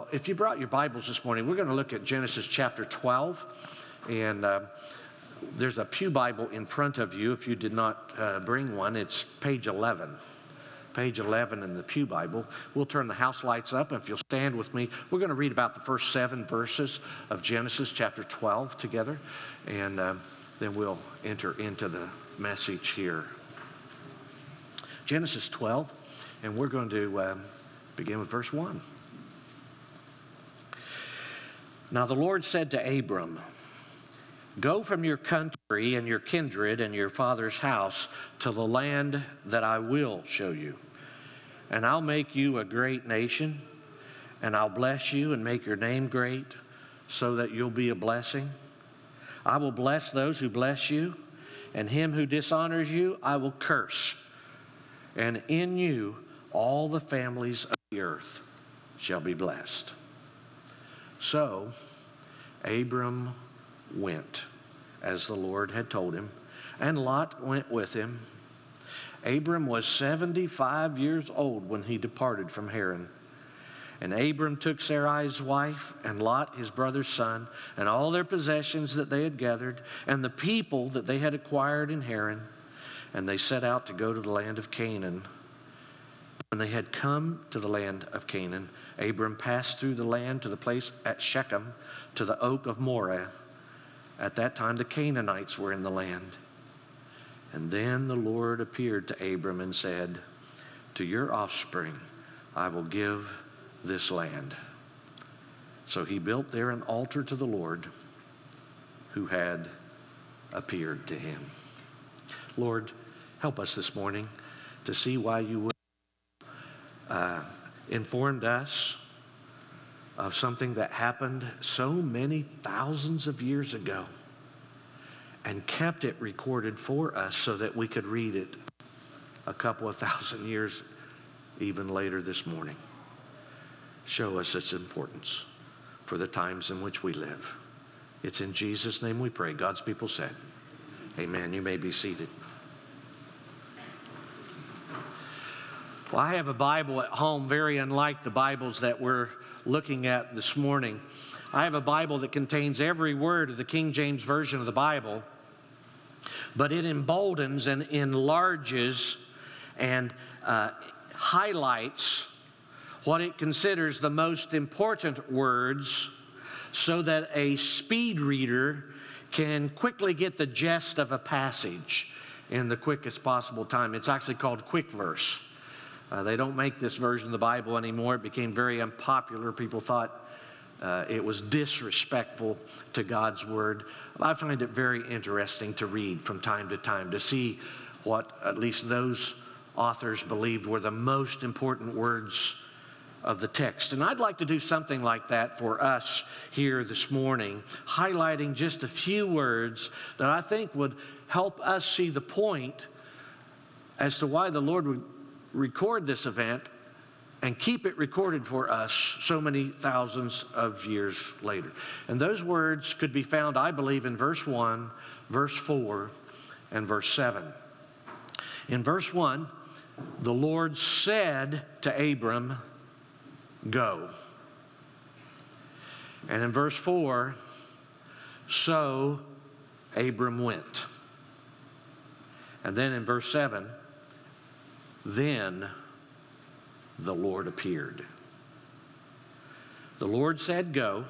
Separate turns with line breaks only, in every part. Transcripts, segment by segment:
if you brought your Bibles this morning, we're going to look at Genesis chapter 12. And there's a pew Bible in front of you. If you did not bring one, it's page 11. Page 11 in the pew Bible. We'll turn the house lights up. If you'll stand with me, we're going to read about the first 7 verses of Genesis chapter 12 together. And then we'll enter into the message here. Genesis 12, and we're going to begin with verse 1. Now the Lord said to Abram, "Go from your country and your kindred and your father's house to the land that I will show you. And I'll make you a great nation, and I'll bless you and make your name great, so that you'll be a blessing. I will bless those who bless you, and him who dishonors you I will curse. And in you all the families of the earth shall be blessed." So Abram went, as the Lord had told him, and Lot went with him. Abram was 75 years old when he departed from Haran. And Abram took Sarai's wife, and Lot his brother's son, and all their possessions that they had gathered, and the people that they had acquired in Haran, and they set out to go to the land of Canaan. When they had come to the land of Canaan, Abram passed through the land to the place at Shechem, to the oak of Moreh. At that time the Canaanites were in the land. And then the Lord appeared to Abram and said, "To your offspring I will give this land." So he built there an altar to the Lord who had appeared to him. Lord, help us this morning to see why you informed us of something that happened so many thousands of years ago and kept it recorded for us so that we could read it a couple of thousand years even later this morning. Show us its importance for the times in which we live. It's in Jesus' name we pray. God's people said, amen. You may be seated. Well, I have a Bible at home, very unlike the Bibles that we're looking at this morning. I have a Bible that contains every word of the King James Version of the Bible, but it emboldens and enlarges and highlights what it considers the most important words so that a speed reader can quickly get the gist of a passage in the quickest possible time. It's actually called quick verse. They don't make this version of the Bible anymore. It became very unpopular. People thought it was disrespectful to God's Word. I find it very interesting to read from time to time, to see what at least those authors believed were the most important words of the text. And I'd like to do something like that for us here this morning, highlighting just a few words that I think would help us see the point as to why the Lord would record this event and keep it recorded for us so many thousands of years later. And those words could be found, I believe, in verse 1, verse 4, and verse 7. In verse 1, the Lord said to Abram, "Go." And in verse 4, so Abram went. And then in verse 7, then the Lord appeared. The Lord said, "Go."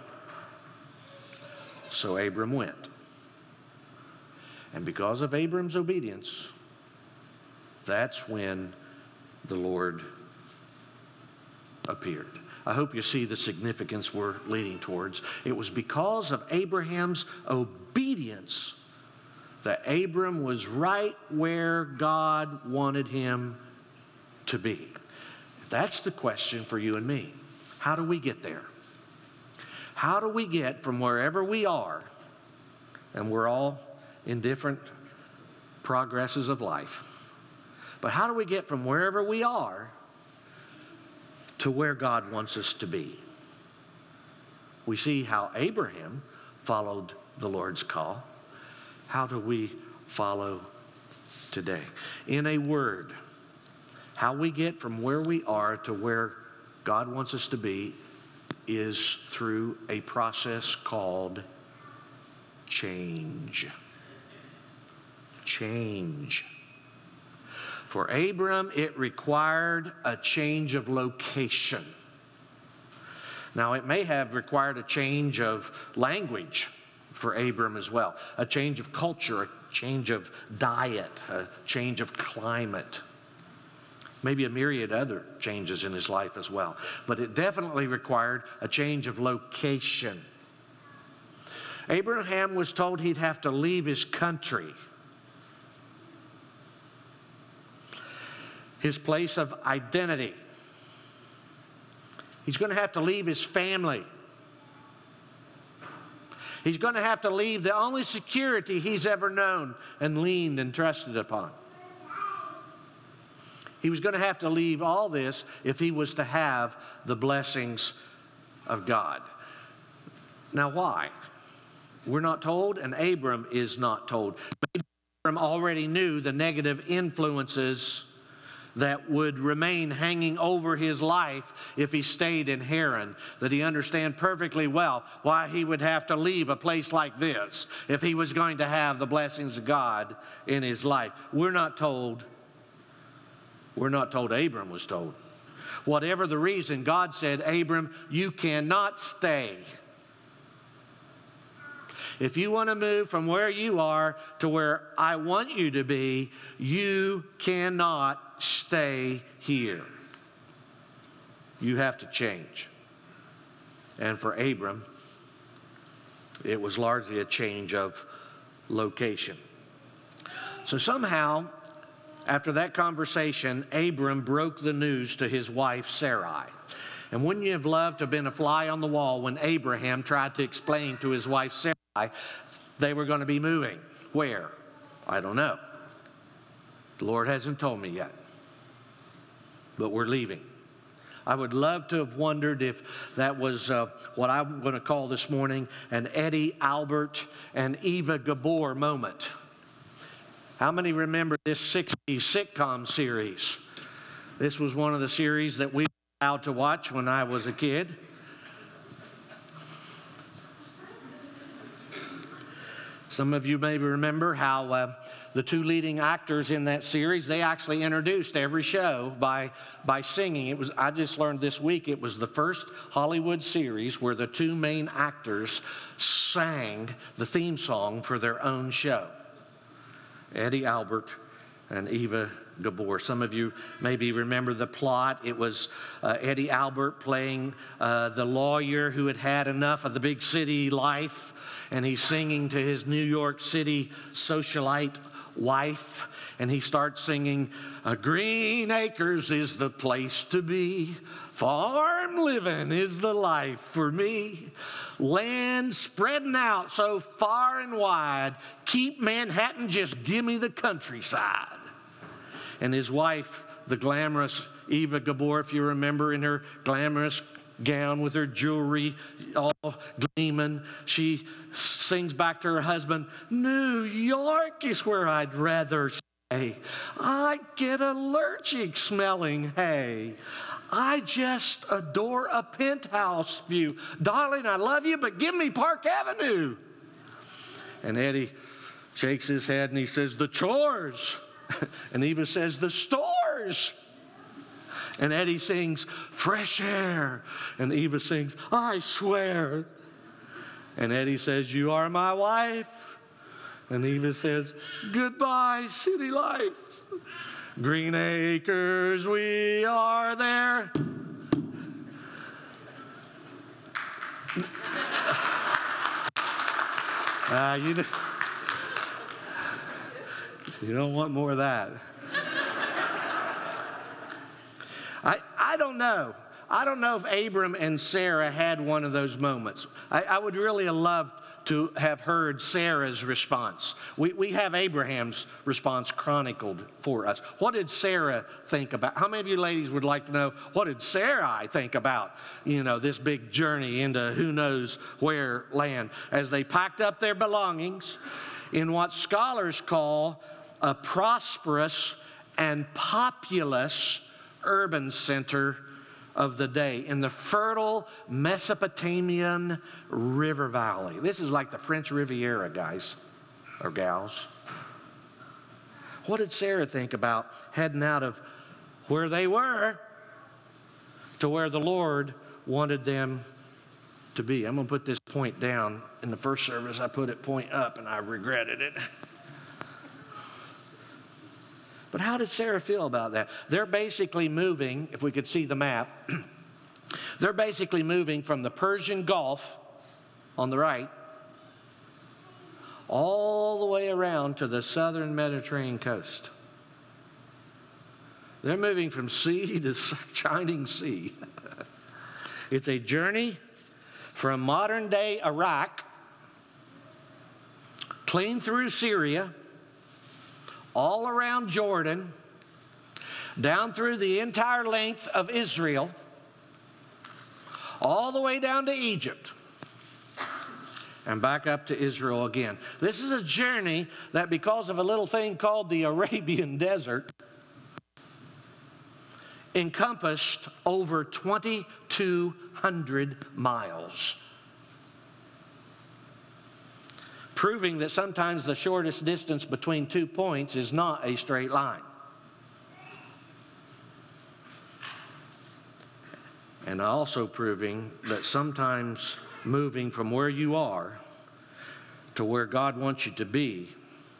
So Abram went. And because of Abram's obedience, that's when the Lord appeared. I hope you see the significance we're leading towards. It was because of Abraham's obedience that Abram was right where God wanted him to be. That's the question for you and me. How do we get there? How do we get from wherever we are, and we're all in different progresses of life, but how do we get from wherever we are to where God wants us to be? We see how Abraham followed the Lord's call. How do we follow today? In a word, how we get from where we are to where God wants us to be is through a process called change. Change. For Abram, it required a change of location. Now, it may have required a change of language for Abram as well, a change of culture, a change of diet, a change of climate. Maybe a myriad other changes in his life as well. But it definitely required a change of location. Abraham was told he'd have to leave his country, his place of identity. He's going to have to leave his family. He's going to have to leave the only security he's ever known and leaned and trusted upon. He was going to have to leave all this if he was to have the blessings of God. Now, why? We're not told, and Abram is not told. Maybe Abram already knew the negative influences that would remain hanging over his life if he stayed in Haran, that he understand perfectly well why he would have to leave a place like this if he was going to have the blessings of God in his life. We're not told. Abram was told. Whatever the reason, God said, Abram, you cannot stay. If you want to move from where you are to where I want you to be, you cannot stay here. You have to change. And for Abram, it was largely a change of location. So somehow, after that conversation, Abram broke the news to his wife Sarai. And wouldn't you have loved to have been a fly on the wall when Abraham tried to explain to his wife Sarai they were going to be moving? Where? I don't know. The Lord hasn't told me yet. But we're leaving. I would love to have wondered if that was what I'm going to call this morning an Eddie Albert and Eva Gabor moment. How many remember this 60s sitcom series? This was one of the series that we were allowed to watch when I was a kid. Some of you may remember how the two leading actors in that series, they actually introduced every show by singing. I just learned this week it was the first Hollywood series where the two main actors sang the theme song for their own show. Eddie Albert and Eva Gabor. Some of you maybe remember the plot. It was Eddie Albert playing the lawyer who had had enough of the big city life, and he's singing to his New York City socialite wife, and he starts singing, Green Acres is the place to be, farm living is the life for me, land spreading out so far and wide, keep Manhattan, just give me the countryside. And his wife, the glamorous Eva Gabor, if you remember, in her glamorous gown with her jewelry all gleaming, she sings back to her husband, New York is where I'd rather stay. I get allergic smelling hay. I just adore a penthouse view. Darling, I love you, but give me Park Avenue. And Eddie shakes his head and he says, the chores. And Eva says, the stores. And Eddie sings, fresh air. And Eva sings, I swear. And Eddie says, you are my wife. And Eva says, goodbye, city life. Green Acres, we are there. You don't want more of that. I don't know. I don't know if Abram and Sarah had one of those moments. I would really have loved to have heard Sarah's response. We have Abraham's response chronicled for us. What did Sarah think about? How many of you ladies would like to know, what did Sarai think about, this big journey into who knows where land? As they packed up their belongings in what scholars call a prosperous and populous urban center of the day in the fertile Mesopotamian river valley. This is like the French Riviera, guys or gals. What did Sarah think about heading out of where they were to where the Lord wanted them to be? I'm going to put this point down. In the first service, I put it point up, and I regretted it. But how did Sarah feel about that? They're basically moving, if we could see the map, they're basically moving from the Persian Gulf on the right all the way around to the southern Mediterranean coast. They're moving from sea to shining sea. It's a journey from modern-day Iraq, clean through Syria, all around Jordan, down through the entire length of Israel, all the way down to Egypt, and back up to Israel again. This is a journey that, because of a little thing called the Arabian Desert, encompassed over 2,200 miles. Proving that sometimes the shortest distance between 2 points is not a straight line. And also proving that sometimes moving from where you are to where God wants you to be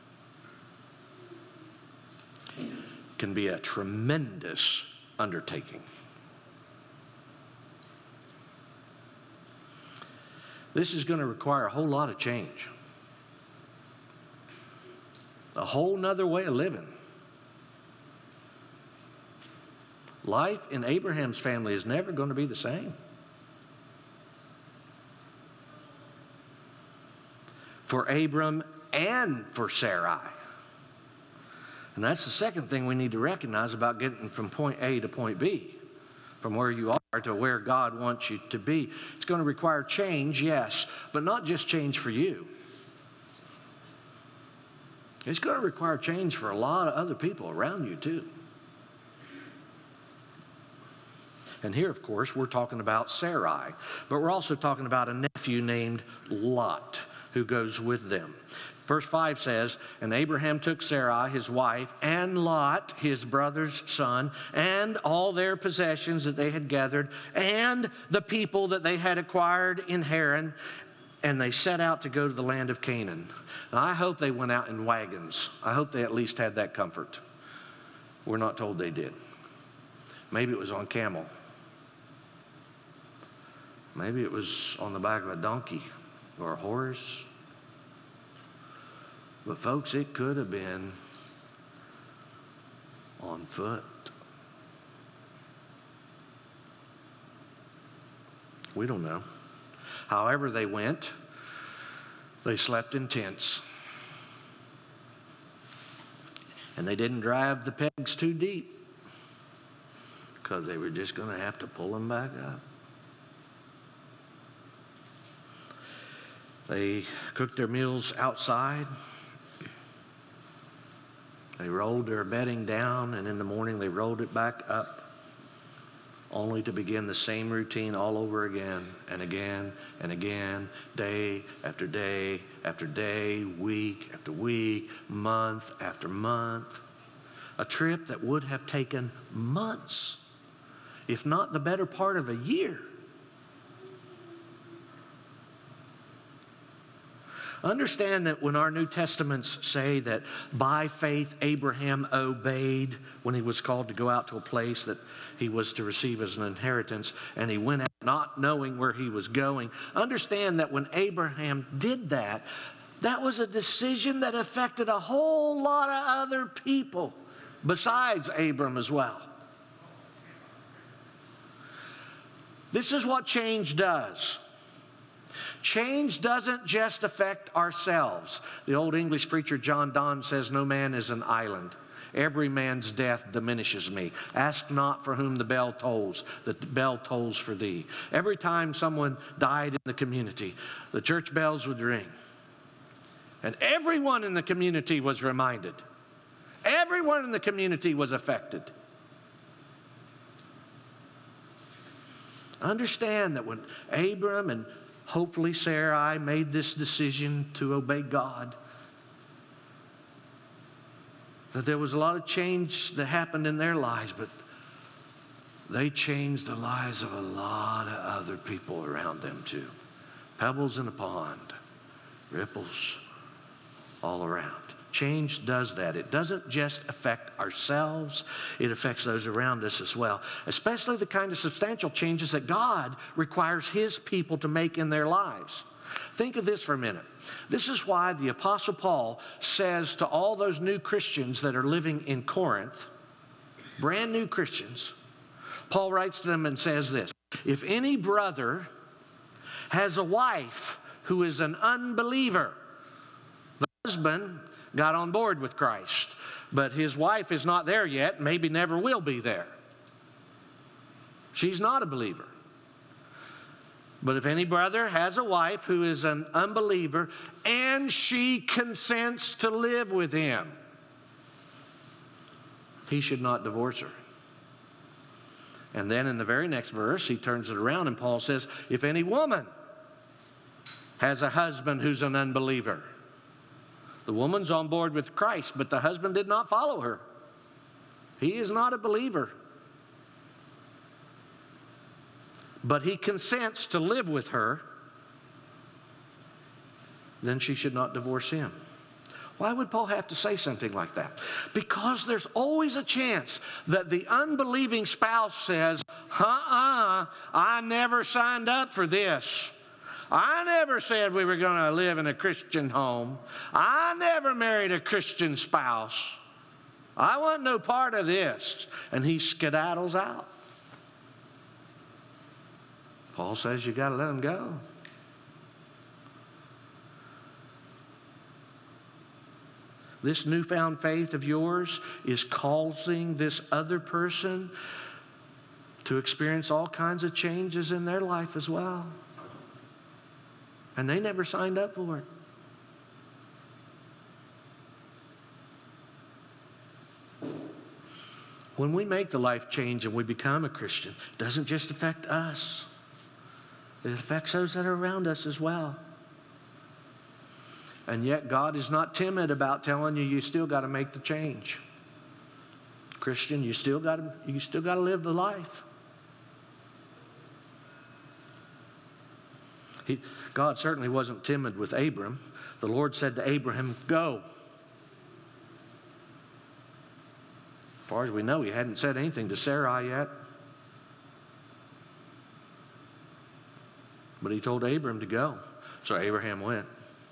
can be a tremendous undertaking. This is going to require a whole lot of change. A whole nother way of living. Life in Abraham's family is never going to be the same. For Abram and for Sarai. And that's the second thing we need to recognize about getting from point A to point B, from where you are to where God wants you to be. It's going to require change, yes, but not just change for you. It's going to require change for a lot of other people around you, too. And here, of course, we're talking about Sarai, but we're also talking about a nephew named Lot who goes with them. Verse 5 says, "And Abraham took Sarai, his wife, and Lot, his brother's son, and all their possessions that they had gathered, and the people that they had acquired in Haran, and they set out to go to the land of Canaan." Now, I hope they went out in wagons. I hope they at least had that comfort. We're not told they did. Maybe it was on camel. Maybe it was on the back of a donkey or a horse. But folks, it could have been on foot. We don't know. However they went, they slept in tents. And they didn't drive the pegs too deep because they were just going to have to pull them back up. They cooked their meals outside. They rolled their bedding down, and in the morning they rolled it back up, only to begin the same routine all over again and again and again, day after day after day, week after week, month after month. A trip that would have taken months, if not the better part of a year. Understand that when our New Testaments say that by faith Abraham obeyed when he was called to go out to a place that he was to receive as an inheritance, and he went out not knowing where he was going, understand that when Abraham did that, that was a decision that affected a whole lot of other people besides Abram as well. This is what change does. Change doesn't just affect ourselves. The old English preacher John Donne says, "No man is an island. Every man's death diminishes me. Ask not for whom the bell tolls. The bell tolls for thee." Every time someone died in the community, the church bells would ring. And everyone in the community was reminded. Everyone in the community was affected. Understand that when Abram and hopefully Sarai made this decision to obey God, that there was a lot of change that happened in their lives, but they changed the lives of a lot of other people around them too. Pebbles in a pond, ripples all around. Change does that. It doesn't just affect ourselves, it affects those around us as well, especially the kind of substantial changes that God requires His people to make in their lives. Think of this for a minute. This is why the Apostle Paul says to all those new Christians that are living in Corinth, brand new Christians, Paul writes to them and says this: if any brother has a wife who is an unbeliever, the husband got on board with Christ, but his wife is not there yet, maybe never will be there. She's not a believer. But if any brother has a wife who is an unbeliever and she consents to live with him, he should not divorce her. And then in the very next verse, he turns it around and Paul says, if any woman has a husband who's an unbeliever, the woman's on board with Christ, but the husband did not follow her. He is not a believer. But he consents to live with her, then she should not divorce him. Why would Paul have to say something like that? Because there's always a chance that the unbelieving spouse says, I never signed up for this. I never said we were going to live in a Christian home. I never married a Christian spouse. I want no part of this. And he skedaddles out. Paul says you got to let him go. This newfound faith of yours is causing this other person to experience all kinds of changes in their life as well. And they never signed up for it. When we make the life change and we become a Christian, it doesn't just affect us. It affects those that are around us as well. And yet God is not timid about telling you still got to make the change. Christian, you still got to live the life. God certainly wasn't timid with Abram. The Lord said to Abraham, go. As far as we know, he hadn't said anything to Sarai yet. But he told Abram to go. So Abraham went.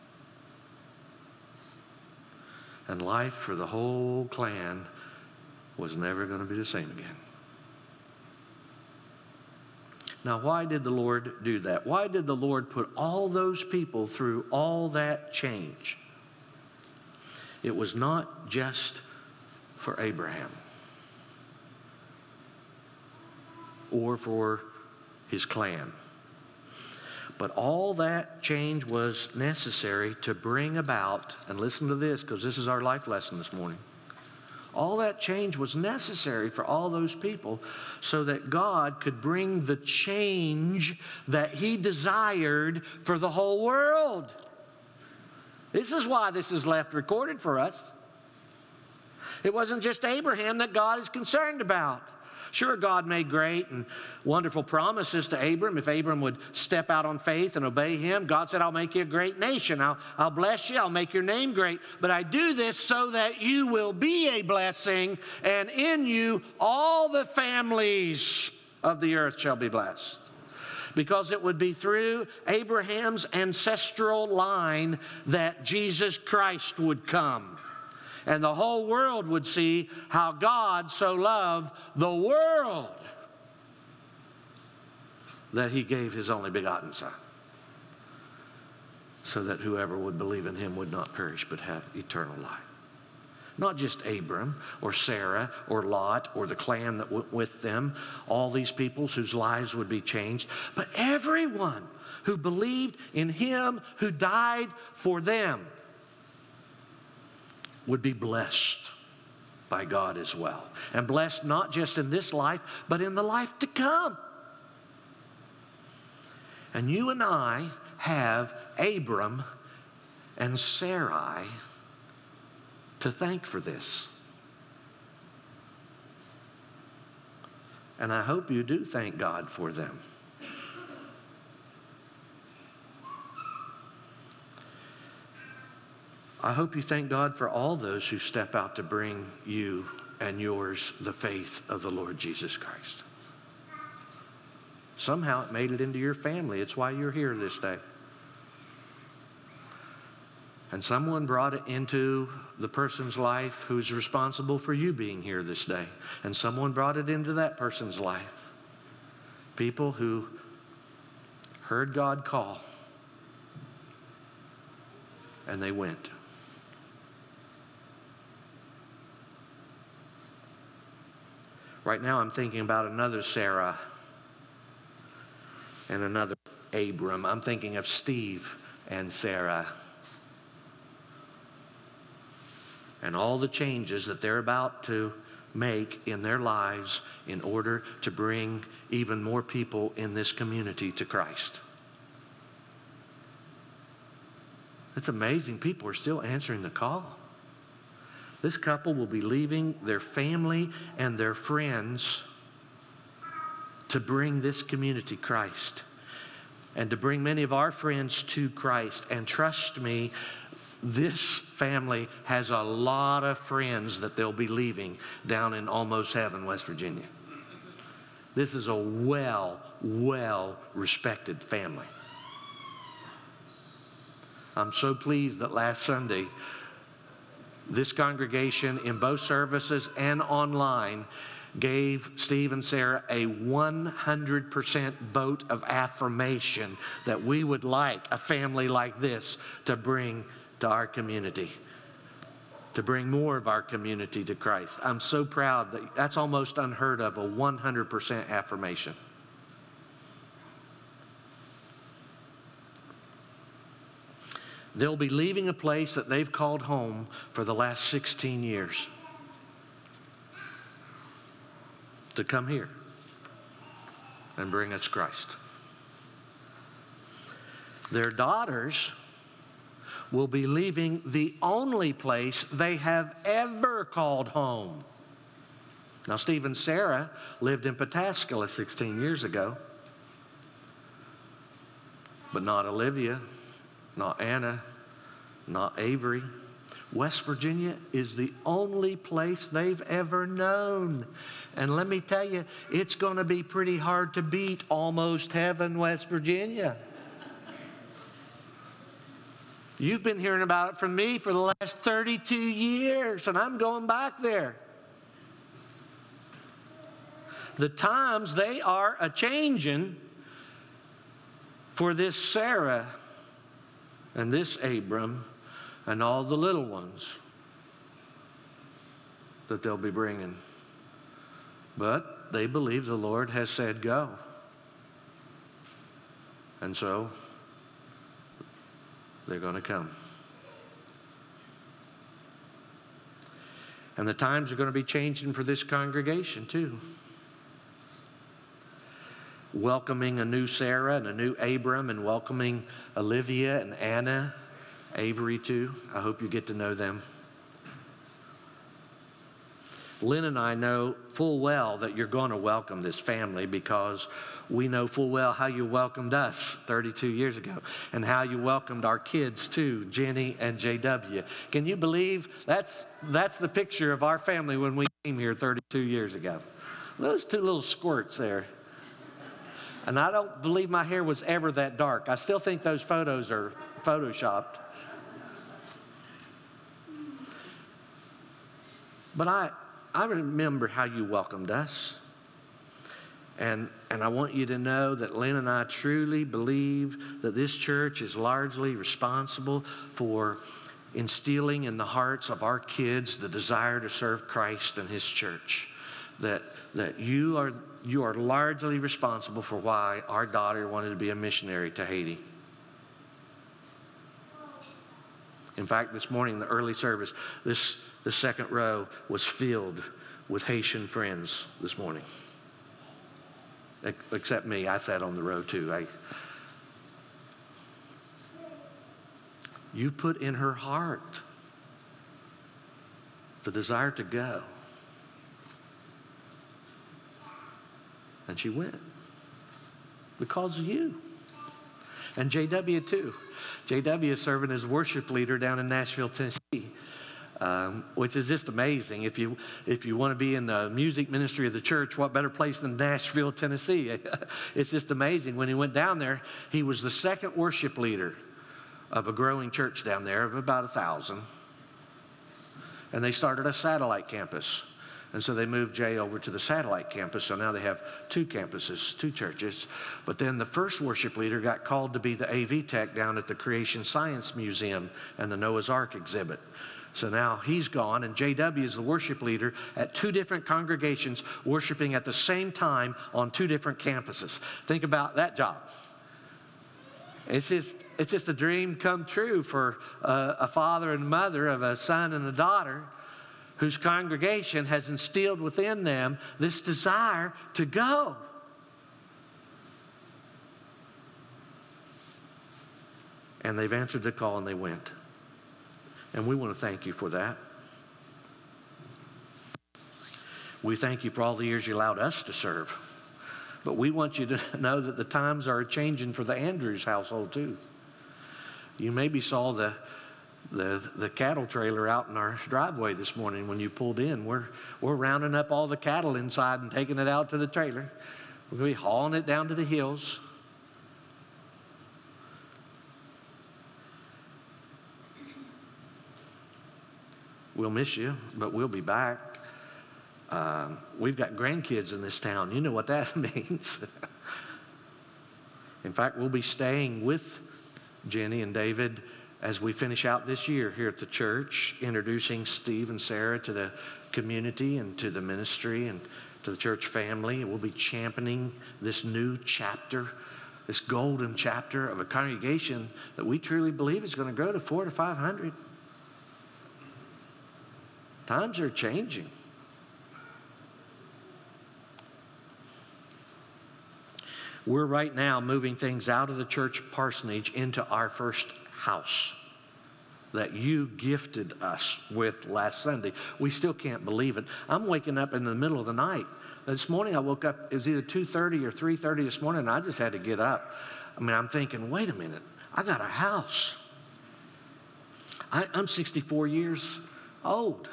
And life for the whole clan was never going to be the same again. Now, why did the Lord do that? Why did the Lord put all those people through all that change? It was not just for Abraham or for his clan. But all that change was necessary to bring about, and listen to this because this is our life lesson this morning. All that change was necessary for all those people so that God could bring the change that He desired for the whole world. This is why this is left recorded for us. It wasn't just Abraham that God is concerned about. Sure, God made great and wonderful promises to Abram. If Abram would step out on faith and obey Him, God said, I'll make you a great nation. I'll bless you. I'll make your name great. But I do this so that you will be a blessing, and in you all the families of the earth shall be blessed. Because it would be through Abraham's ancestral line that Jesus Christ would come. And the whole world would see how God so loved the world that He gave His only begotten Son, so that whoever would believe in Him would not perish but have eternal life. Not just Abram or Sarah or Lot or the clan that went with them, all these peoples whose lives would be changed, but everyone who believed in Him who died for them would be blessed by God as well. And blessed not just in this life, but in the life to come. And you and I have Abram and Sarai to thank for this. And I hope you do thank God for them. I hope you thank God for all those who step out to bring you and yours the faith of the Lord Jesus Christ. Somehow it made it into your family. It's why you're here this day. And someone brought it into the person's life who's responsible for you being here this day. And someone brought it into that person's life. People who heard God call and they went. Right now I'm thinking about another Sarah and another Abram. I'm thinking of Steve and Sarah and all the changes that they're about to make in their lives in order to bring even more people in this community to Christ. It's amazing. People are still answering the call. This couple will be leaving their family and their friends to bring this community Christ and to bring many of our friends to Christ. And trust me, this family has a lot of friends that they'll be leaving down in Almost Heaven, West Virginia. This is a well-respected family. I'm so pleased that last Sunday, this congregation in both services and online gave Steve and Sarah a 100% vote of affirmation that we would like a family like this to bring to our community, to bring more of our community to Christ. I'm so proud that that's almost unheard of, a 100% affirmation. They'll be leaving a place that they've called home for the last 16 years to come here and bring us Christ. Their daughters will be leaving the only place they have ever called home. Now, Steve and Sarah lived in Pataskala 16 years ago, but not Olivia, not Anna, not Avery. West Virginia is the only place they've ever known. And let me tell you, it's going to be pretty hard to beat Almost Heaven, West Virginia. You've been hearing about it from me for the last 32 years, and I'm going back there. The times, they are a-changing for this Sarah and this Abram and all the little ones that they'll be bringing. But they believe the Lord has said go. And so they're going to come. And the times are going to be changing for this congregation too. Welcoming a new Sarah and a new Abram, and welcoming Olivia and Anna, Avery too. I hope you get to know them. Lynn and I know full well that you're going to welcome this family, because we know full well how you welcomed us 32 years ago and how you welcomed our kids too, Jenny and JW. Can you believe that's the picture of our family when we came here 32 years ago? Those two little squirts there. And I don't believe my hair was ever that dark. I still think those photos are photoshopped. But I remember how you welcomed us. And I want you to know that Lynn and I truly believe that this church is largely responsible for instilling in the hearts of our kids the desire to serve Christ and His church. That you are largely responsible for why our daughter wanted to be a missionary to Haiti. In fact, this morning in the early service, the second row was filled with Haitian friends this morning. Except me, I sat on the row too. You put in her heart the desire to go. And she went because of you. And JW too. JW is serving as worship leader down in Nashville, Tennessee, which is just amazing. If you want to be in the music ministry of the church, what better place than Nashville, Tennessee? It's just amazing. When he went down there, he was the second worship leader of a growing church down there of about 1,000. And they started a satellite campus. And so they moved Jay over to the satellite campus. So now they have 2 campuses, 2 churches. But then the first worship leader got called to be the AV tech down at the Creation Science Museum and the Noah's Ark exhibit. So now he's gone, and JW is the worship leader at 2 different congregations worshiping at the same time on 2 different campuses. Think about that job. It's just a dream come true for a father and mother of a son and a daughter whose congregation has instilled within them this desire to go. And they've answered the call and they went. And we want to thank you for that. We thank you for all the years you allowed us to serve. But we want you to know that the times are changing for the Andrews household too. You maybe saw the cattle trailer out in our driveway this morning when you pulled in. We're rounding up all the cattle inside and taking it out to the trailer. We're going to be hauling it down to the hills. We'll miss you, but we'll be back. We've got grandkids in this town. You know what that means. In fact, we'll be staying with Jenny and David as we finish out this year here at the church, introducing Steve and Sarah to the community and to the ministry and to the church family. We'll be championing this new chapter, this golden chapter of a congregation that we truly believe is going to grow to 400 to 500. Times are changing. We're right now moving things out of the church parsonage into our first house that you gifted us with last Sunday. We still can't believe it. I'm waking up in the middle of the night. This morning I woke up, it was either 2:30 or 3:30 this morning, and I just had to get up. I mean, I'm thinking, wait a minute, I got a house. I'm 64 years old.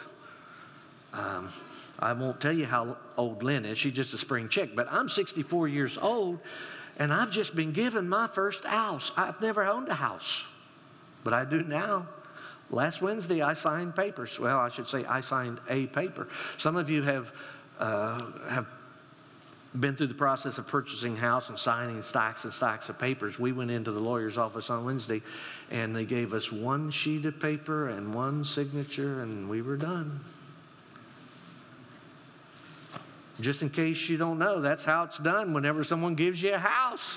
I won't tell you how old Lynn is. She's just a spring chick. But I'm 64 years old, and I've just been given my first house. I've never owned a house, but I do now. Last Wednesday, I signed papers. Well, I should say I signed a paper. Some of you have been through the process of purchasing a house and signing stacks and stacks of papers. We went into the lawyer's office on Wednesday, and they gave us 1 sheet of paper and 1 signature, and we were done. Just in case you don't know, that's how it's done whenever someone gives you a house.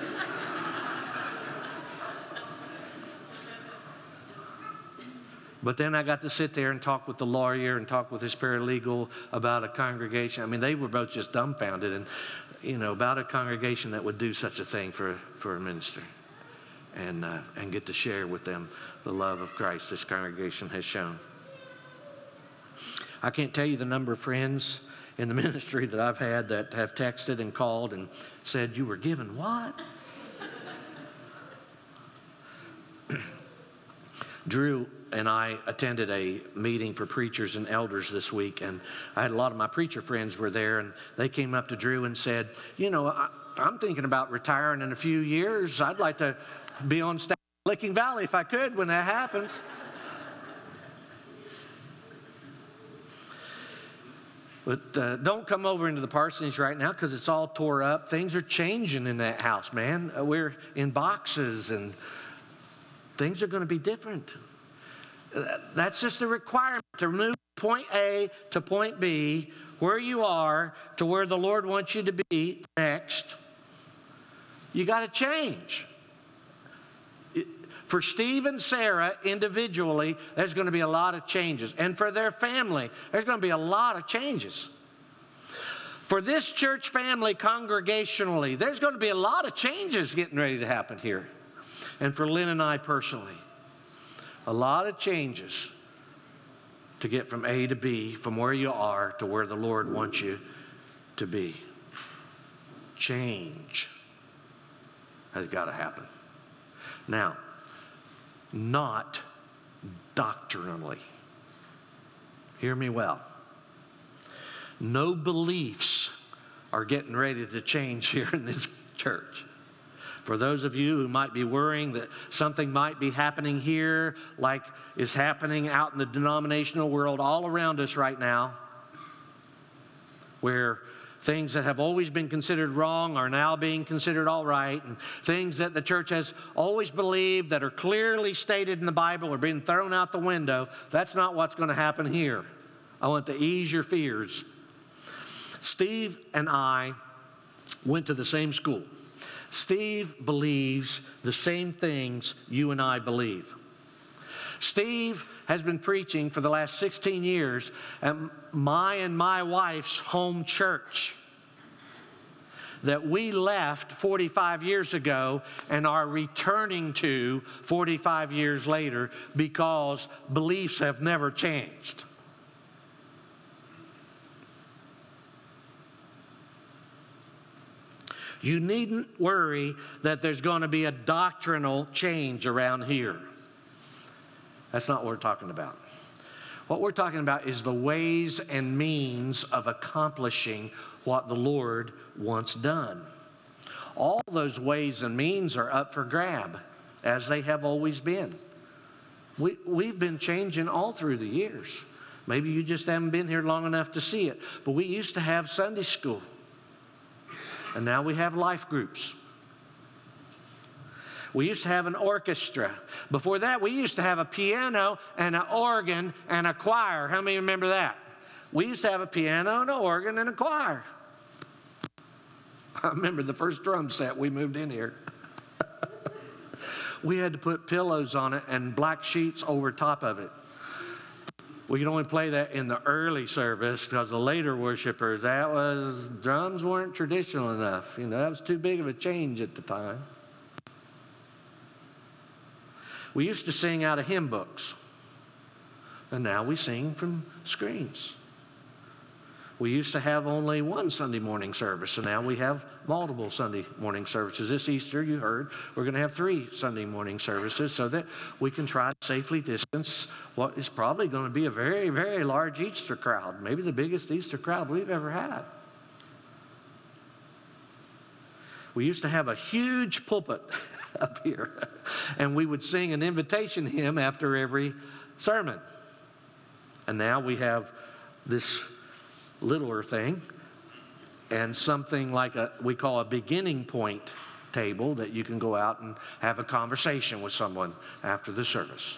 But then I got to sit there and talk with the lawyer and talk with his paralegal about a congregation. I mean, they were both just dumbfounded and, about a congregation that would do such a thing for a minister and get to share with them the love of Christ this congregation has shown. I can't tell you the number of friends in the ministry that I've had that have texted and called and said, "You were given what?" Drew and I attended a meeting for preachers and elders this week, and I had a lot of my preacher friends were there, and they came up to Drew and said, I'm thinking about retiring in a few years. I'd like to be on staff in Licking Valley if I could when that happens. But don't come over into the parsonage right now because it's all tore up. Things are changing in that house, man. We're in boxes and things are going to be different. That's just a requirement to move point A to point B, where you are to where the Lord wants you to be next. You got to change. For Steve and Sarah individually, there's going to be a lot of changes. And for their family, there's going to be a lot of changes. For this church family congregationally, there's going to be a lot of changes getting ready to happen here. And for Lynn and I personally. A lot of changes to get from A to B, from where you are to where the Lord wants you to be. Change has got to happen. Now, not doctrinally. Hear me well. No beliefs are getting ready to change here in this church. For those of you who might be worrying that something might be happening here like is happening out in the denominational world all around us right now, where things that have always been considered wrong are now being considered all right, and things that the church has always believed that are clearly stated in the Bible are being thrown out the window, that's not what's going to happen here. I want to ease your fears. Steve and I went to the same school. Steve believes the same things you and I believe. Steve has been preaching for the last 16 years at my wife's home church that we left 45 years ago and are returning to 45 years later because beliefs have never changed. You needn't worry that there's going to be a doctrinal change around here. That's not what we're talking about. What we're talking about is the ways and means of accomplishing what the Lord wants done. All those ways and means are up for grab, as they have always been. We've been changing all through the years. Maybe you just haven't been here long enough to see it. But we used to have Sunday school. And now we have life groups. We used to have an orchestra. Before that, we used to have a piano and an organ and a choir. How many remember that? We used to have a piano and an organ and a choir. I remember the first drum set we moved in here. We had to put pillows on it and black sheets over top of it. We could only play that in the early service because the later worshipers, drums weren't traditional enough. That was too big of a change at the time. We used to sing out of hymn books, and now we sing from screens. We used to have only one Sunday morning service, and now we have multiple Sunday morning services. This Easter, you heard, we're going to have 3 Sunday morning services so that we can try to safely distance what is probably going to be a very, very large Easter crowd, maybe the biggest Easter crowd we've ever had. We used to have a huge pulpit up here, and we would sing an invitation hymn after every sermon. And now we have this littler thing and something like we call a beginning point table that you can go out and have a conversation with someone after the service.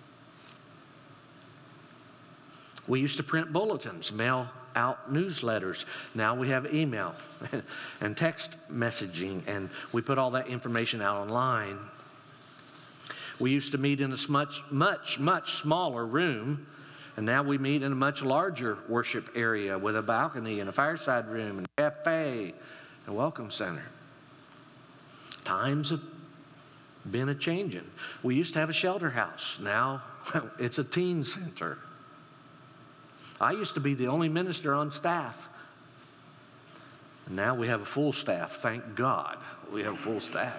We used to print bulletins, mail out newsletters. Now we have email and text messaging, and we put all that information out online. We used to meet in a much smaller room, and now we meet in a much larger worship area with a balcony and a fireside room and a cafe and a welcome center. Times have been a-changing. We used to have a shelter house. Now it's a teen center. I used to be the only minister on staff. And now we have a full staff. Thank God we have a full staff.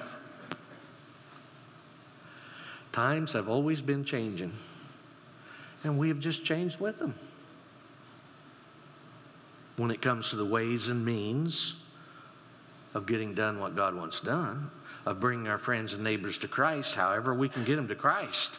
Times have always been changing, and we have just changed with them. When it comes to the ways and means of getting done what God wants done, of bringing our friends and neighbors to Christ, however we can get them to Christ.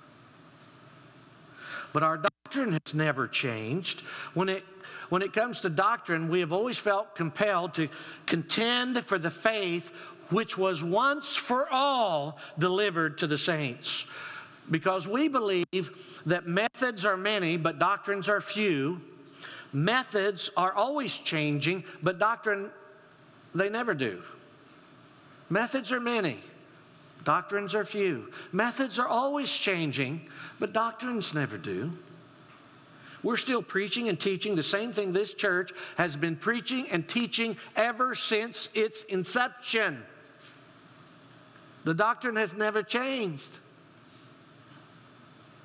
But our doctrine has never changed. When it comes to doctrine, we have always felt compelled to contend for the faith which was once for all delivered to the saints. Because we believe that methods are many, but doctrines are few. Methods are always changing, but doctrine, they never do. Methods are many, doctrines are few. Methods are always changing, but doctrines never do. We're still preaching and teaching the same thing this church has been preaching and teaching ever since its inception. The doctrine has never changed.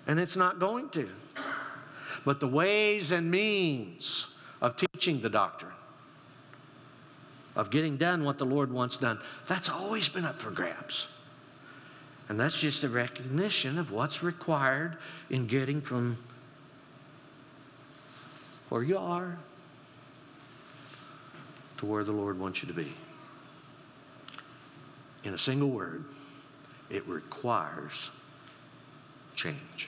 And it's not going to. But the ways and means of teaching the doctrine, of getting done what the Lord wants done, that's always been up for grabs. And that's just a recognition of what's required in getting from where you are to where the Lord wants you to be. In a single word, it requires change.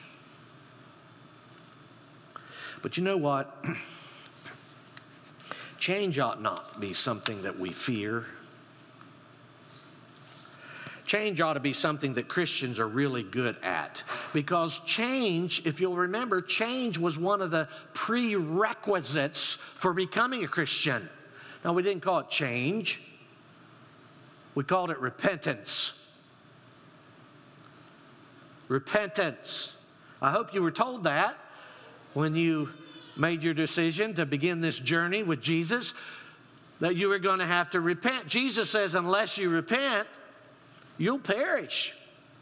But you know what? Change ought not be something that we fear. Change ought to be something that Christians are really good at. Because change, if you'll remember, change was one of the prerequisites for becoming a Christian. Now, we didn't call it change. We called it repentance. Repentance. I hope you were told that when you made your decision to begin this journey with Jesus, that you were going to have to repent. Jesus says, unless you repent, you'll perish.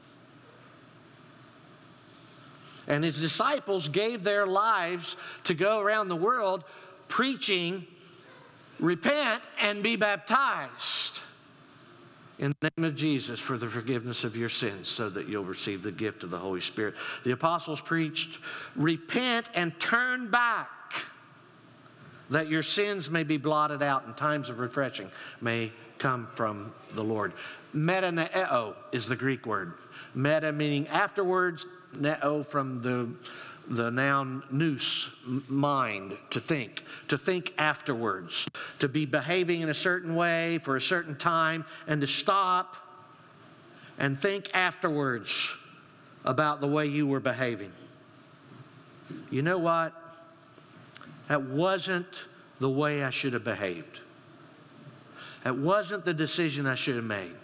And his disciples gave their lives to go around the world preaching, repent and be baptized in the name of Jesus for the forgiveness of your sins, so that you'll receive the gift of the Holy Spirit. The apostles preached, repent and turn back, that your sins may be blotted out and times of refreshing may come from the Lord. Metaneo is the Greek word. Meta meaning afterwards, neo from the noun nous, mind, to think afterwards, to be behaving in a certain way for a certain time, and to stop and think afterwards about the way you were behaving. You know what? That wasn't the way I should have behaved. That wasn't the decision I should have made.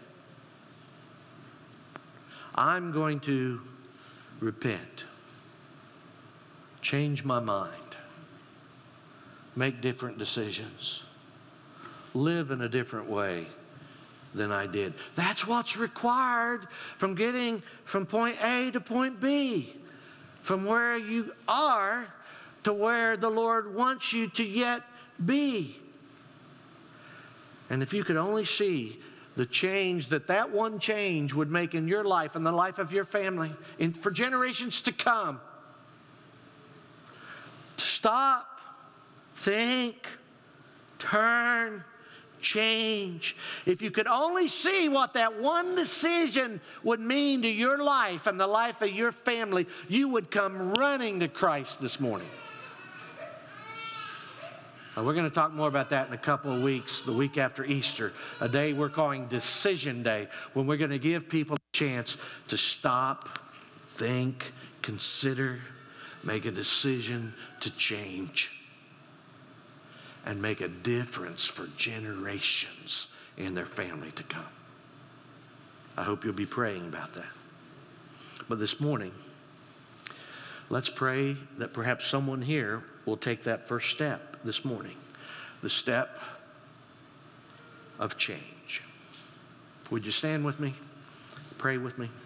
I'm going to repent. Change my mind. Make different decisions. Live in a different way than I did. That's what's required from getting from point A to point B. From where you are to where the Lord wants you to yet be. And if you could only see the change that one change would make in your life and the life of your family for generations to come. Stop, think, turn, change. If you could only see what that one decision would mean to your life and the life of your family, you would come running to Christ this morning. Now, we're going to talk more about that in a couple of weeks, the week after Easter, a day we're calling Decision Day, when we're going to give people a chance to stop, think, consider, make a decision to change and make a difference for generations in their family to come. I hope you'll be praying about that. But this morning, let's pray that perhaps someone here will take that first step this morning, the step of change. Would you stand with me? Pray with me.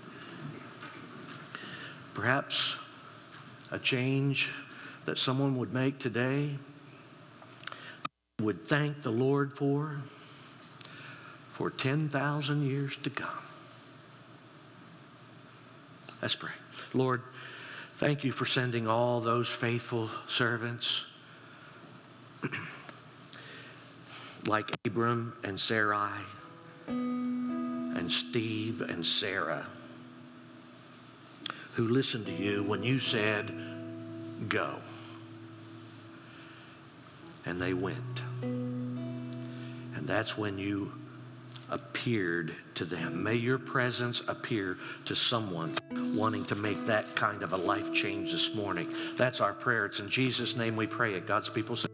Perhaps a change that someone would make today, would thank the Lord for 10,000 years to come. Let's pray. Lord, thank you for sending all those faithful servants like Abram and Sarai and Steve and Sarah, who listened to you when you said, go. And they went. And that's when you appeared to them. May your presence appear to someone wanting to make that kind of a life change this morning. That's our prayer. It's in Jesus' name we pray it. God's people say,